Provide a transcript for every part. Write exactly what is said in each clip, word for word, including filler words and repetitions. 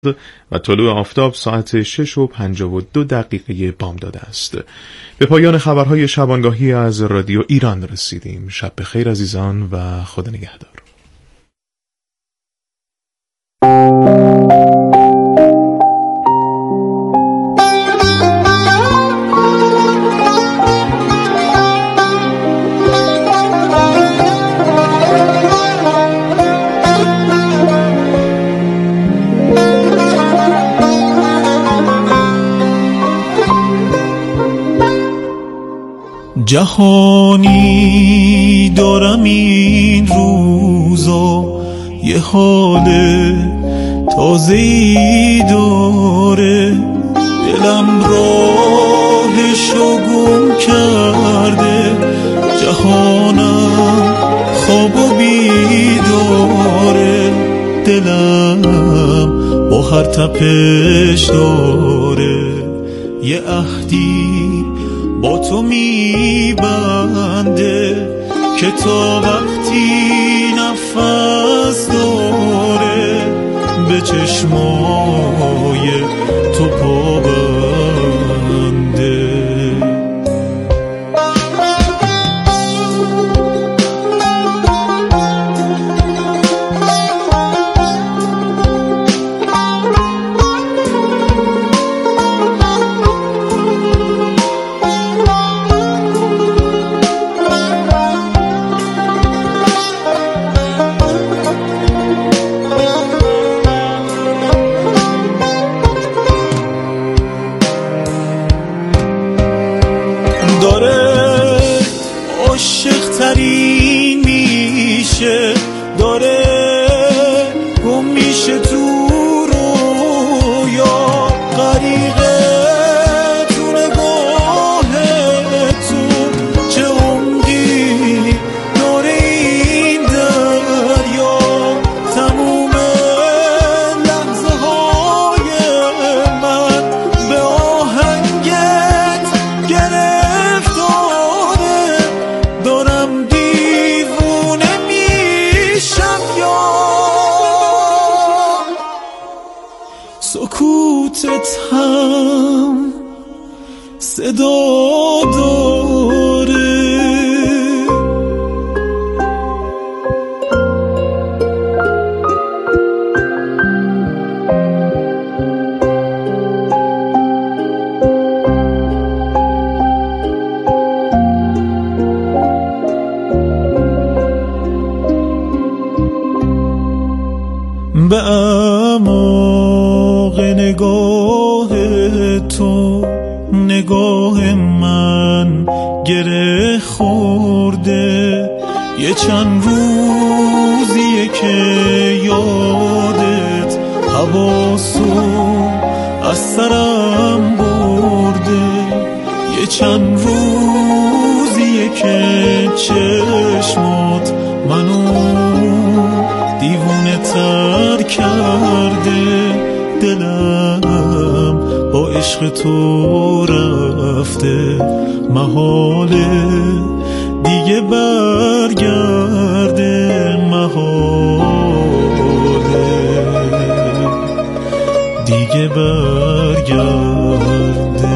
و طلوع آفتاب ساعت شش و پنجاه و دو دقیقه بامداد است. به پایان خبرهای شبانگاهی از رادیو ایران رسیدیم. شب بخیر عزیزان و خدا نگهدار. جهانی دارم این روزا، یه حال تازه‌ای داره، دلم راهشو گم کرده، جهانم خواب و بیداره، دلم با هر تپش داره یه عهدی با تو میبنده که تا وقتی نفس داره به چشمای تو پابنده. سکوتت هم صدا داره، به اعماق نگاه تو نگاه من گره خورده، یه چند روزیه که یادت حواسو از سرم برده، یه چند روزیه که چشمات منو دیوونه تر کرده، دلم با عشق تو رفته، محاله دیگه برگرده، محاله دیگه برگرده.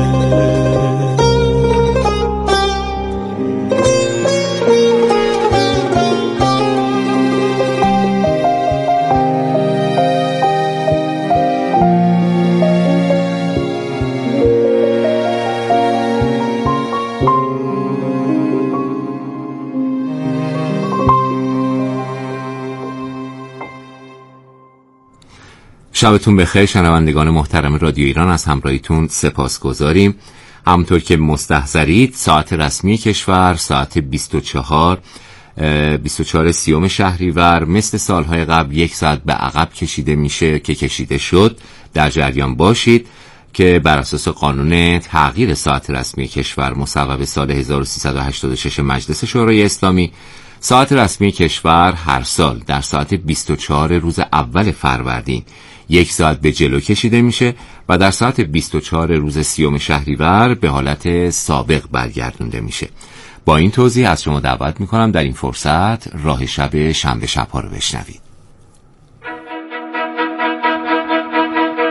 شبتون بخیر شنوندگان محترم رادیو ایران، از همراهیتون سپاسگزاریم. همونطور که مستحضرید ساعت رسمی کشور ساعت بیست و چهار بیست و چهار سیوم شهریور مثل سالهای قبل یک ساعت به عقب کشیده میشه که کشیده شد. در جریان باشید که بر اساس قانون تغییر ساعت رسمی کشور مصوب سال هزار و سیصد و هشتاد و شش مجلس شورای اسلامی، ساعت رسمی کشور هر سال در ساعت بیست و چهار روز اول فروردین یک ساعت به جلو کشیده میشه و در ساعت بیست و چهار روز سیوم شهریور به حالت سابق برگردونده میشه. با این توضیح از شما دعوت میکنم در این فرصت راه شب شنبه شب‌ها رو بشنوید.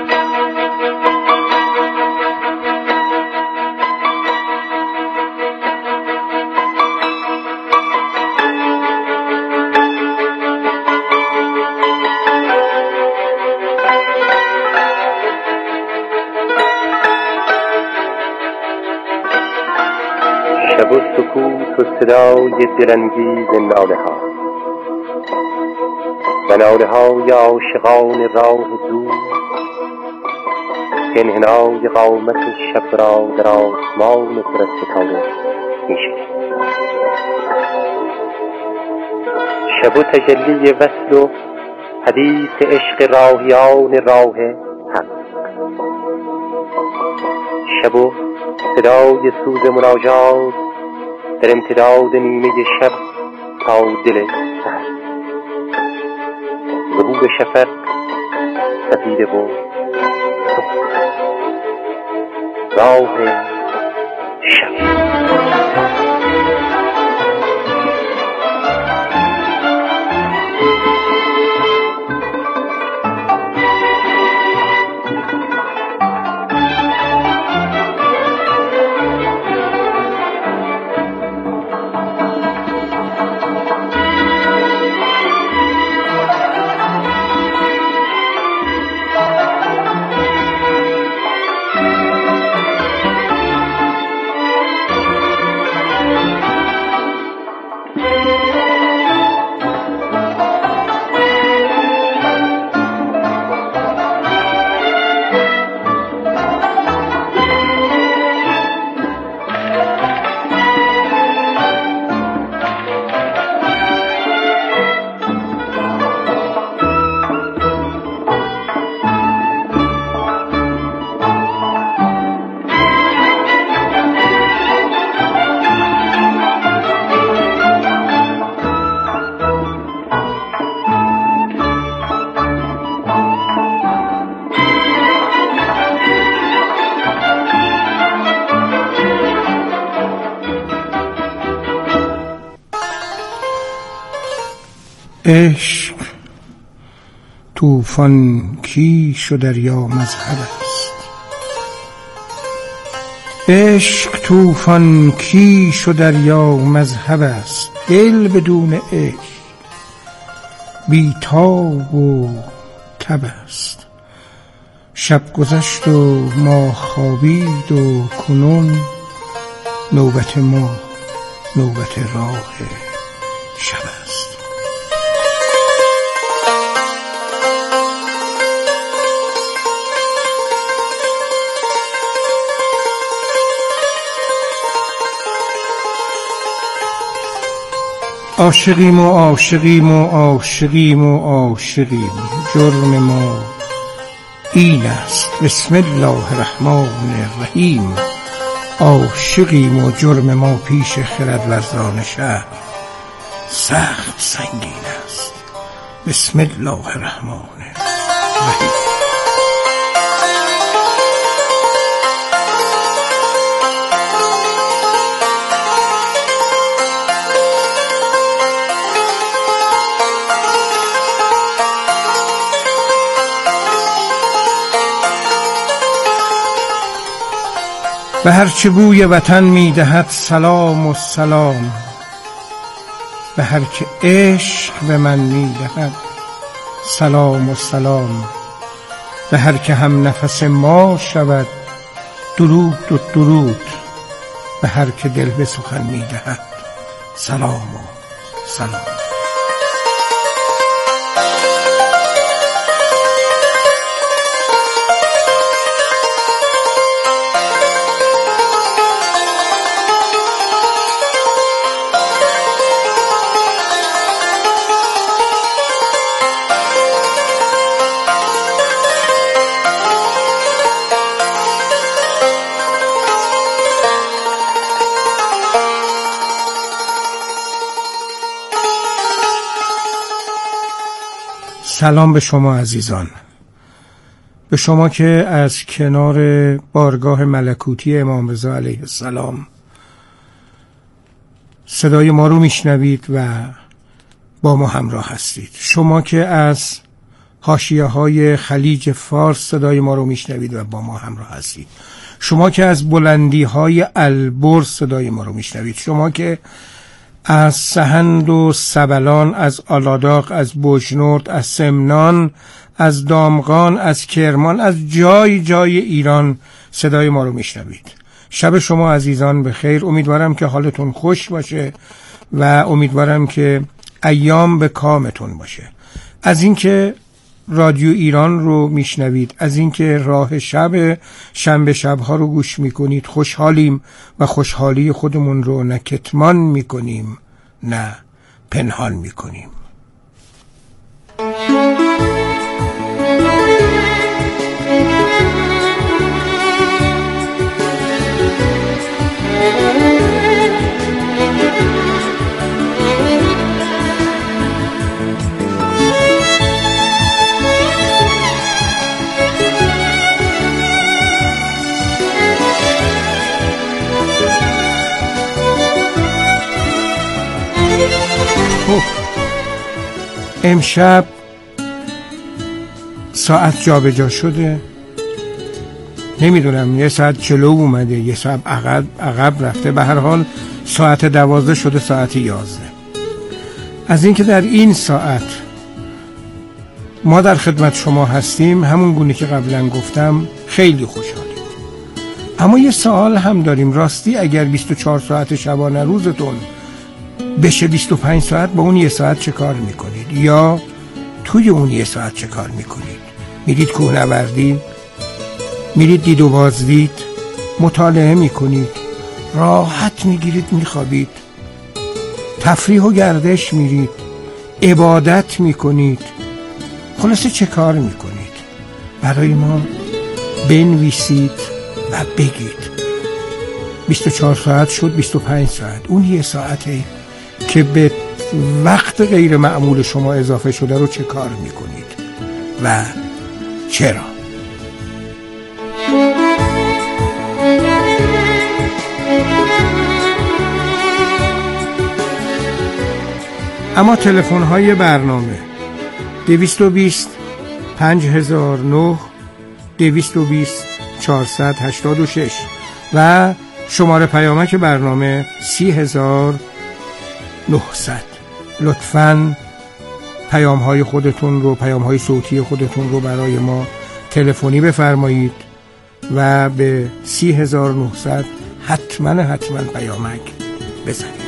شب و سکوت و صدای دلانگیز ناله ها و ناله های عاشقان راه دور که انحنای قامت شب را در آسمان پر از ستاره می‌شکند. شب و تجلی وصل و حدیث عشق راهیان راه حق، شب و صدای سوز مناجات در امتداد نیمه شب تا دل سحر، ظهور شفق سفیده و راه شب. عشق طوفان کیش و دریا مذهب است، عشق طوفان کیش و دریا مذهب است. دل بدون عشق بی تاب و تب است. شب گذشت و ماه خوابید و کنون نوبت ما نوبت راه شب است. عاشقیم و عاشقیم و عاشقیم و عاشقیم، جرم ما این است بسم الله الرحمن الرحیم. عاشقیم و جرم ما پیش خردورزان شهر سخت سنگین است بسم الله الرحمن الرحیم. به هر چه بوی وطن میدهد سلام و سلام، به هر که عشق به من میدهد سلام و سلام، به هر که هم نفس ما شود درود و درود، به هر که دل به سخن میدهد سلام و سلام. سلام به شما عزیزان، به شما که از کنار بارگاه ملکوتی امام رضا علیه السلام صدای ما رو میشنوید و با ما همراه هستید. شما که از حاشیه های خلیج فارس صدای ما رو میشنوید و با ما همراه هستید. شما که از بلندی های البرز صدای ما رو میشنوید. شما که از سهند و سبلان، از آلاداق، از بوجنورد، از سمنان، از دامغان، از کرمان، از جای جای ایران صدای ما رو میشنوید. شب شما عزیزان به خیر. امیدوارم که حالتون خوش باشه و امیدوارم که ایام به کامتون باشه. از اینکه رادیو ایران رو میشنوید، از اینکه راه شب شنبه شبها رو گوش میکنید خوشحالیم و خوشحالی خودمون رو نه کتمان میکنیم نه پنهان میکنیم. امشب ساعت جابجا شده، نمیدونم یه ساعت جلو اومده یه ساعت عقب عقب رفته، به هر حال ساعت دوازده شده ساعت یازده. از اینکه در این ساعت ما در خدمت شما هستیم همون گونه که قبلا گفتم خیلی خوشحالیم. اما یه سوال هم داریم، راستی اگر بیست و چهار ساعت شبانه روزتون بشه بیست و پنج ساعت، با اون یه ساعت چه کار میکنید؟ یا توی اون یه ساعت چه کار میکنید؟ میرید کوهنوردی؟ میرید دید و بازدید؟ مطالعه میکنید؟ راحت میگیرید میخوابید؟ تفریح و گردش میرید؟ عبادت میکنید؟ خلاصه چه کار میکنید؟ برای ما بنویسید و بگید. بیست و چهار ساعت شد بیست و پنج ساعت، اون یه ساعته که به وقت غیر معمول شما اضافه شده رو چه کار میکنید و چرا؟ اما تلفن های برنامه دویست و بیست پنج هزار و نه، دویست و بیست چهارصد و هشتاد و شش و شماره پیامک برنامه سی هزار و نهصد. لطفاً پیام های خودتون رو، پیام های صوتی خودتون رو برای ما تلفنی بفرمایید و به سی هزار و نهصد حتما حتما پیامک بزنید.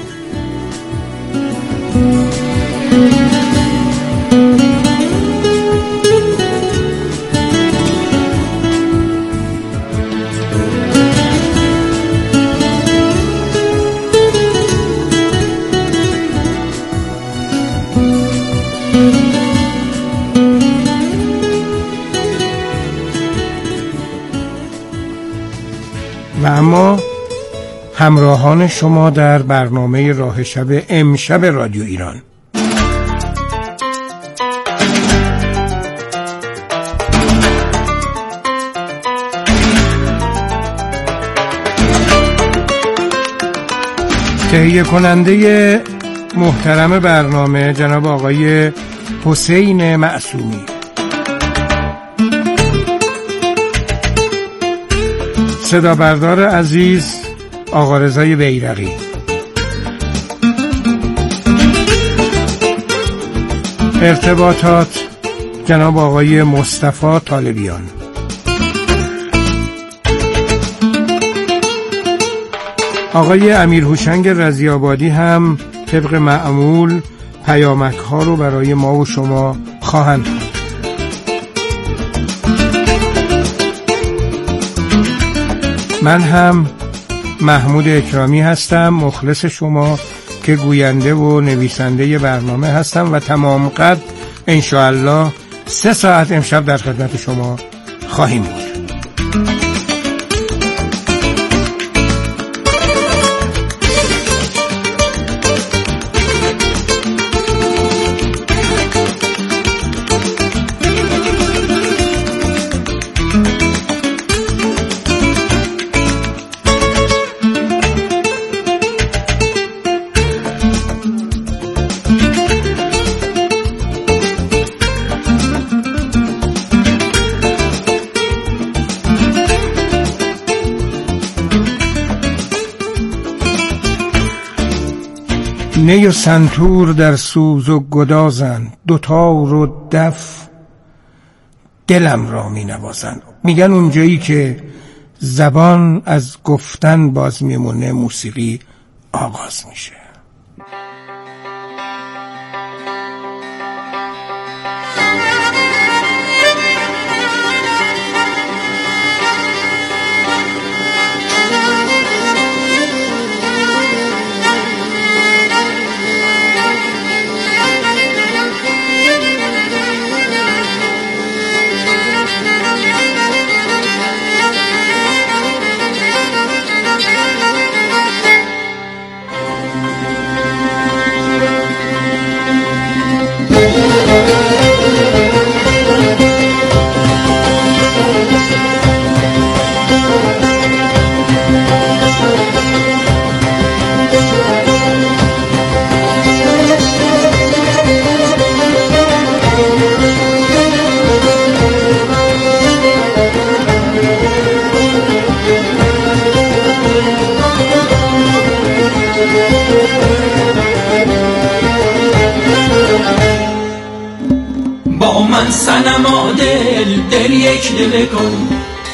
و اما همراهان شما در برنامه راه شب امشب رادیو ایران، تهیه کننده محترم برنامه جناب آقای حسین معصومی، صدا بردار عزیز آقا رضای بیرقی، ارتباطات جناب آقای مصطفی طالبیان، آقای امیر هوشنگ رضی‌آبادی هم طبق معمول پیامک ها رو برای ما و شما خواهند داد. من هم محمود اکرامی هستم، مخلص شما که گوینده و نویسنده برنامه هستم و تمام قد انشاءالله سه ساعت امشب در خدمت شما خواهیم بود. نی و سنتور در سوز و گدازن، دوتار و دف دلم را می نوازن. میگن اونجایی که زبان از گفتن باز میمونه، موسیقی آغاز میشه. با من صنما دل دل یک دل کن،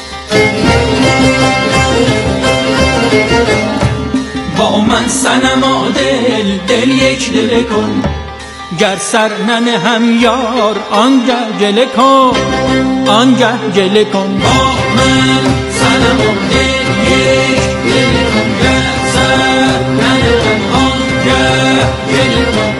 با من صنما دل دل یک دل کن، گر سر ننه هم یار آنگه گله کن، آنگه گله کن. با من صنما دل یک دل کن، گر سر ننه هم آنگه گله کن.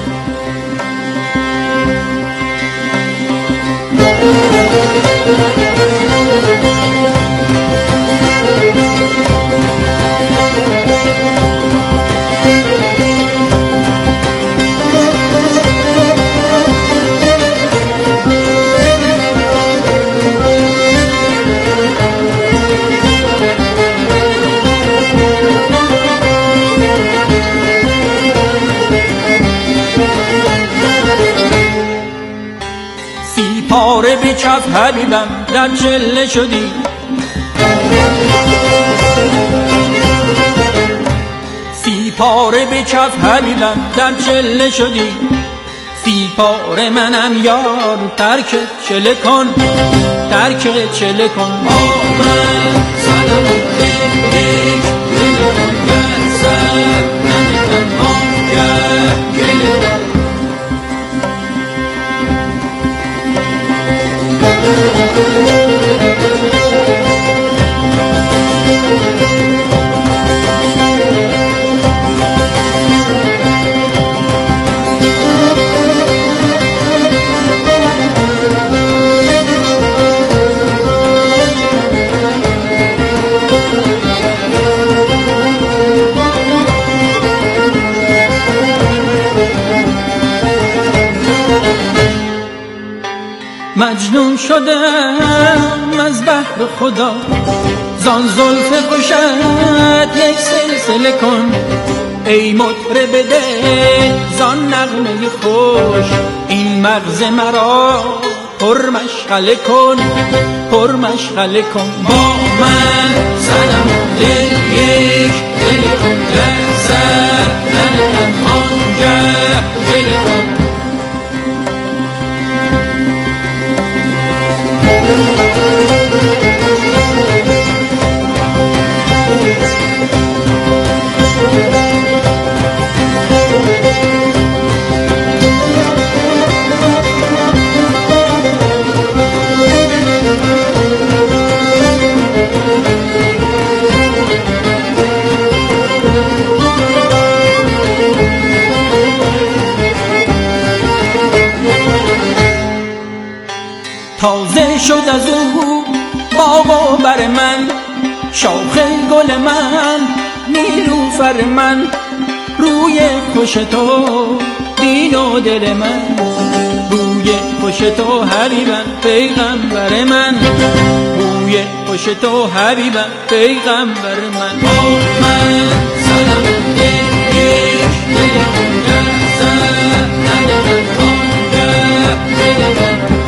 پاره به کف حبیبم در چله شدی، سی پاره به کف حبیبم در چله شدی، سی پاره منم یار ترک چله کن، ترک چله کن. با من صنم دل دل کن، گر سر ننهم آنگه گله کن. مجنون شدم از بحر خدا، زان زلف خوشت یک سلسله کن، ای مطرب دل زان نغمه خوش، این مغز مرا پر مشغله کن، پر مشغله کن. با من صنم دل یک دل کن، گر سر ننهم آنگه گله کن. تازه شد از او باغ و بر من، شاخ گل من نیلوفر من، روی خوش تو دین و دل من، روی خوش تو حبیبم پیغمبر من، روی خوش تو حبیبم پیغمبر من. با من صنم دل یک دل کن، گر سر ننهم آنگه گله کن.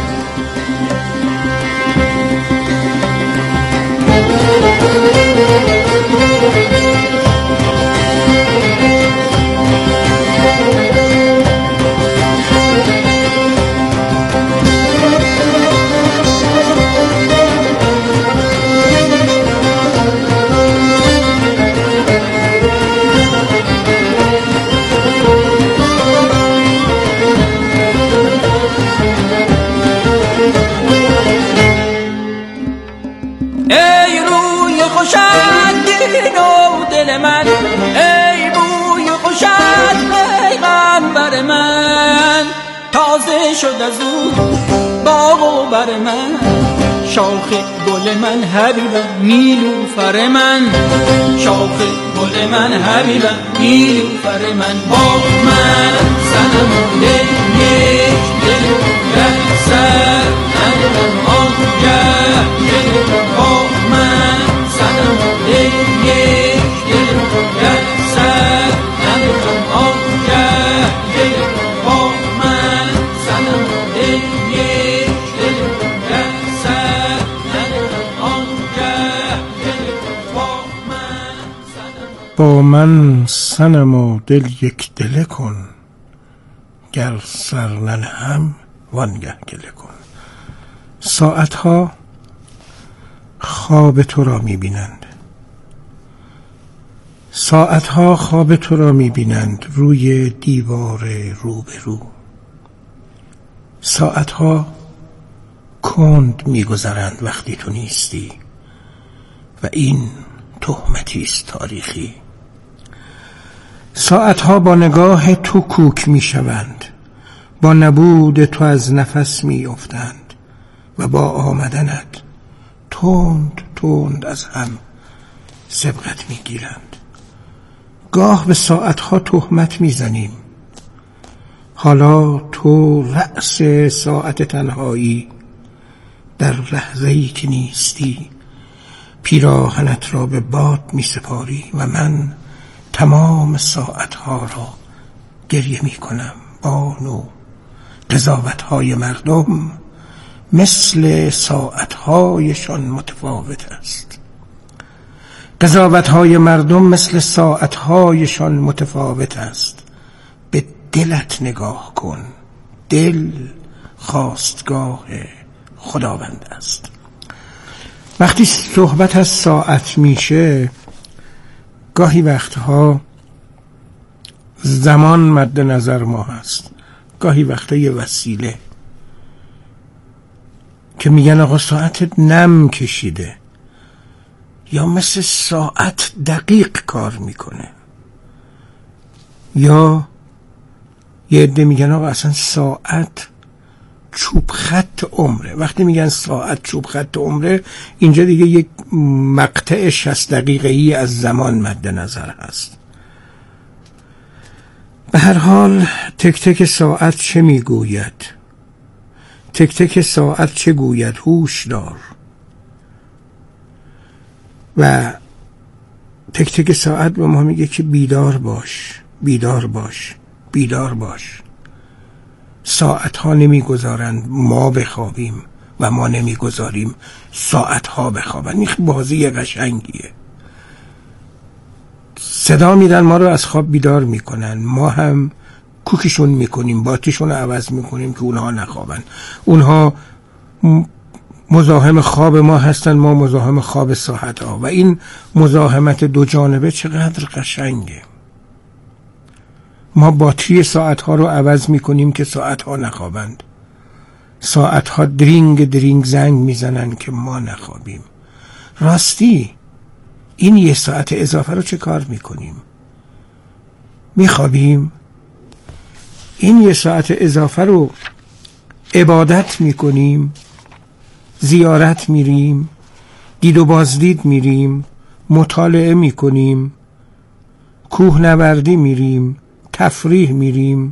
ای روی خوشت دین و دل من، ای بوی خوشت پیغمبر من. تازه شد از او باغ و بر من، شاخ گل من حبیبم نیلوفر من، شاخ گل من حبیبم نیلوفر من. با من صنم و دل یک دل یک سر ندارم آنگه دل. با من صنم و دل یک دل یک سر ندارم آنگه دل. با من صنم و دل یک دل یک سر ندارم آنگه دل. با من صنم با من صنم و دل یک دله کن، گر سر ننهم وانگه گله کن. ساعتها خواب تو را میبینند، ساعتها خواب تو را میبینند روی دیوار روبرو. ساعتها کند میگذرند وقتی تو نیستی و این تهمتی است تاریخی. ساعتها با نگاه تو کوک میشوند، با نبود تو از نفس میافتند و با آمدنت تند تند از هم سبقت میگیرند. گاه به ساعتها تهمت میزنیم. حالا تو رأس ساعت تنهایی، در لحظه‌ای که نیستی پیراهنت را به باد میسپاری و من تمام ساعتها را گریه میکنم. بانو قضاوت‌های مردم مثل ساعت‌هایشان متفاوت است. قضاوت‌های مردم مثل ساعت‌هایشان متفاوت است. به دلت نگاه کن، دل خواستگاه خداوند است. وقتی صحبت از ساعت میشه، گاهی وقتها زمان مد نظر ما هست، گاهی وقتا یه وسیله که میگن آقا ساعتت نم کشیده، یا مثل ساعت دقیق کار میکنه، یا یه عده میگن آقا اصلا ساعت چوب خط عمره. وقتی میگن ساعت چوب خط عمره، اینجا دیگه یک مقطع شصت دقیقه‌ای از زمان مد نظر هست. به هر حال تک تک ساعت چه میگوید؟ تک تک ساعت چه گوید؟ هوش دار. و تک تک ساعت به ما میگه که بیدار باش، بیدار باش، بیدار باش. ساعت ها نمیگذارند ما بخوابیم و ما نمیگذاریم ساعت ها بخوابند. این بازی قشنگیه. صدا میدن ما رو از خواب بیدار میکنن، ما هم کوکشون میکنیم، باتیشون رو عوض میکنیم که اونها نخوابن. اونها مزاحم خواب ما هستن، ما مزاحم خواب ساعت ها. و این مزاحمت دو جانبه چقدر قشنگه. ما باتری ساعت ها رو عوض میکنیم که ساعت ها نخوابند. ساعت ها درینگ درینگ زنگ میزنن که ما نخوابیم. راستی این یه ساعت اضافه رو چه کار میکنیم؟ میخوابیم؟ این یه ساعت اضافه رو عبادت میکنیم، زیارت میریم، دید و بازدید میریم، مطالعه میکنیم، کوهنوردی میریم، تفریح میریم،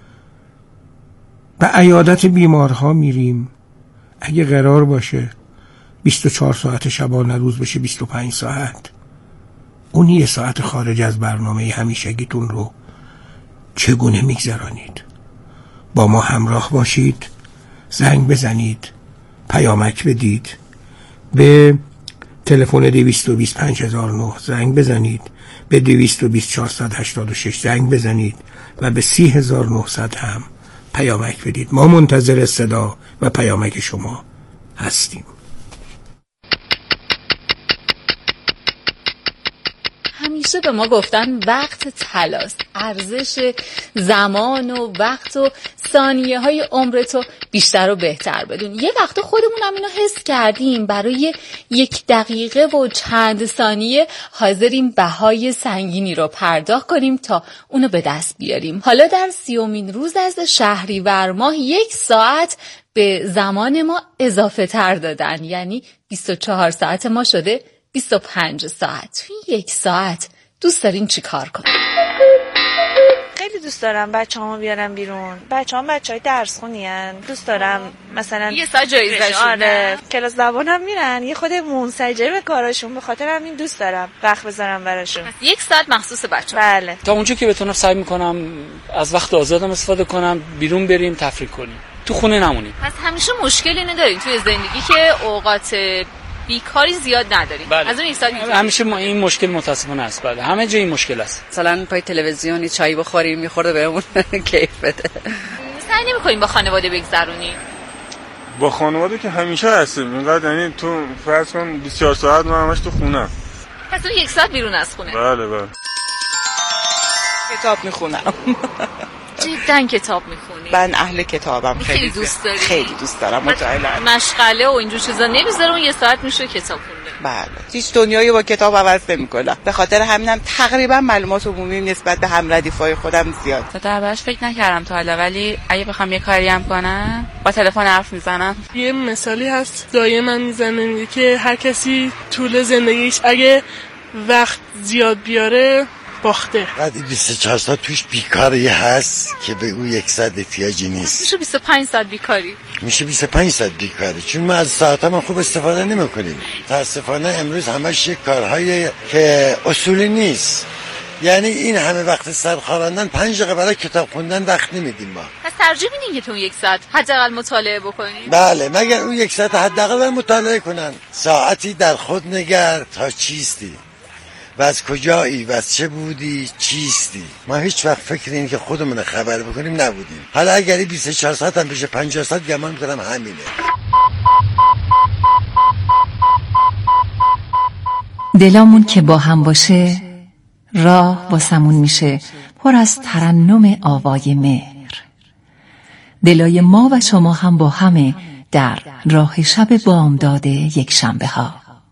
به عیادت بیمارها میریم. اگه قرار باشه بیست و چهار ساعت شبانه روز بشه بیست و پنج ساعت، اون یه ساعت خارج از برنامه همیشگیتون رو چگونه میگذرانید؟ با ما همراه باشید، زنگ بزنید، پیامک بدید، به تلفن دویست و بیست پنج هزار و نه زنگ بزنید، به دویست و بیست چهارصد و هشتاد و شش زنگ بزنید و به سی هزار و نهصد هم پیامک بدید. ما منتظر صدا و پیامک شما هستیم. همیشه به ما گفتن وقت طلاست، ارزش زمان و وقت و ثانیه های عمرتو بیشتر و بهتر بدون. یه وقتا خودمون هم اینو حس کردیم، برای یک دقیقه و چند ثانیه حاضریم بهای سنگینی رو پرداخت کنیم تا اونو به دست بیاریم. حالا در سیومین روز از شهریور ماه یک ساعت به زمان ما اضافه تر دادن، یعنی بیست و چهار ساعت ما شده بیست و پنج ساعت. توی یک ساعت دوست دارین چی کار کنیم؟ خیلی دوست دارم بچه‌هامو بیارم بیرون. بچه‌هام بچه‌های درس خونین. دوست دارم مثلا یه ساعت جایزه‌شون. آره، کلاس زبانم میرن، یه خود منسجم کاراشون، به خاطر همین دوست دارم وقت بذارم براشون. یک ساعت مخصوص بچه‌ها. بله. تا اونجا که بتونم سعی میکنم از وقت آزادم استفاده کنم، بیرون بریم تفریح کنیم، تو خونه نمونیم. پس همیشه مشکلی ندارین توی زندگی که اوقات بیکاری زیاد نداریم؟ بله. از اون ایستاد همیشه ما این مشکل متاسفانه است. بله، همه جا این مشکل است. مثلا پای تلویزیونی چای بخوریم، میخورده بهمون کیف بده. سعی نمی‌کنیم با خانواده بگذرونیم؟ با خانواده که همیشه هستیم، اینقدر یعنی تو فرض کن بیست و چهار ساعت من همش تو خونه. پس اون یک ساعت بیرون از خونه؟ بله بله. کتاب میخونم. جدا کتاب میخونی؟ من اهل کتابم. خیلی, خیلی دوست داری؟ خیلی دوست دارم. مطالعه، مشغله و اینجور چیزا نمیذاره اون یه ساعت میشه کتاب خوندن. بله، هیچ دنیایی با کتاب عوض نمی‌کنم. به خاطر همینم تقریبا معلومات عمومی نسبت به هم ردیفای خودم زیاد. دربارش فکر نکردم تا حالا، ولی اگه بخوام یه کاری هم کنم با تلفن حرف میزنم. یه مثالی هست دایه من میزنه، میگه که هر کسی طول زندگیش اگه وقت زیاد بیاره باخته. بعد بیست و چهار ساعت توش بیکاری هست که به اون یک ساعت احتیاجی نیست. میشه بیست و پنج ساعت بیکاری. میشه بیست و پنج ساعت بیکاری، چون ما از ساعتامون خوب استفاده نمی‌کنیم. متأسفانه امروز همش یک کارهای که اصولی نیست. یعنی این همه وقت سرخاراندن، پنج دقیقه برای کتاب خوندن وقت نمیدیم ما. پس ترجیح میدین که تو یک ساعت حداقل مطالعه بکنید؟ بله، مگر اون یک ساعت حداقل مطالعه کنن. ساعتی در خود نگر تا چیستی و از کجایی و از چه بودی چیستی. ما هیچ وقت فکر این که خودمون خبر بکنیم نبودیم. حالا اگری بیست و چهار ساعت هم بشه پنجاه ساعت، گمان میکنم همینه. دلامون که با هم باشه، راه واسمون میشه پر از ترنم آوای مهر. دلای ما و شما هم با همه در راه شب بامداد یک شنبه ها.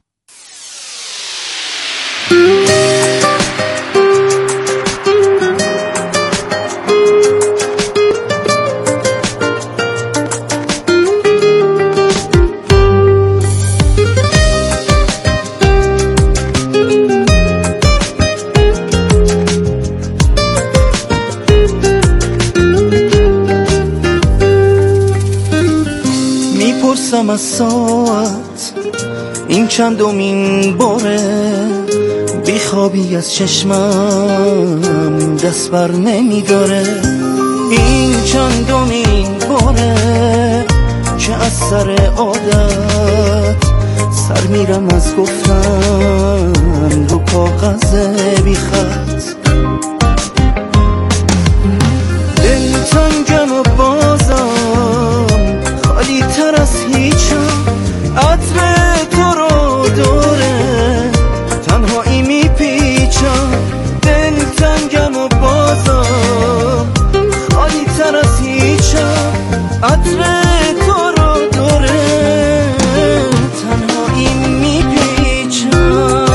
میپرسم از ساعت این چندمین باره، بیخوابی از چشمم دست بر نمیداره. این چندمین باره که از سر عادت سر میرم از گفتن رو کاغذ بیخط. دلتنگم و بازم خالی تر از هیچم، عطر تو رو دوره تنهایی میپیچم. دلتنگم و بازم خالی تر از هیچم، عطر تو رو دوره تنهایی میپیچم.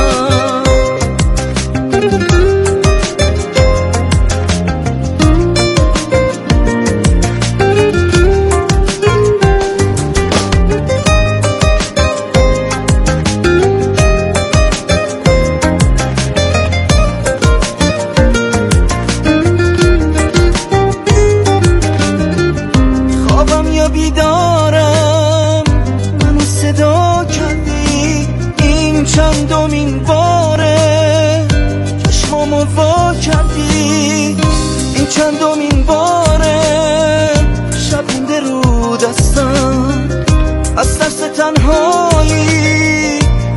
بیدارم منو صدا کردی این چندمین باره، چشمامو وا کردی این چندمین باره. شب مونده رو دستم از ترس تنهایی،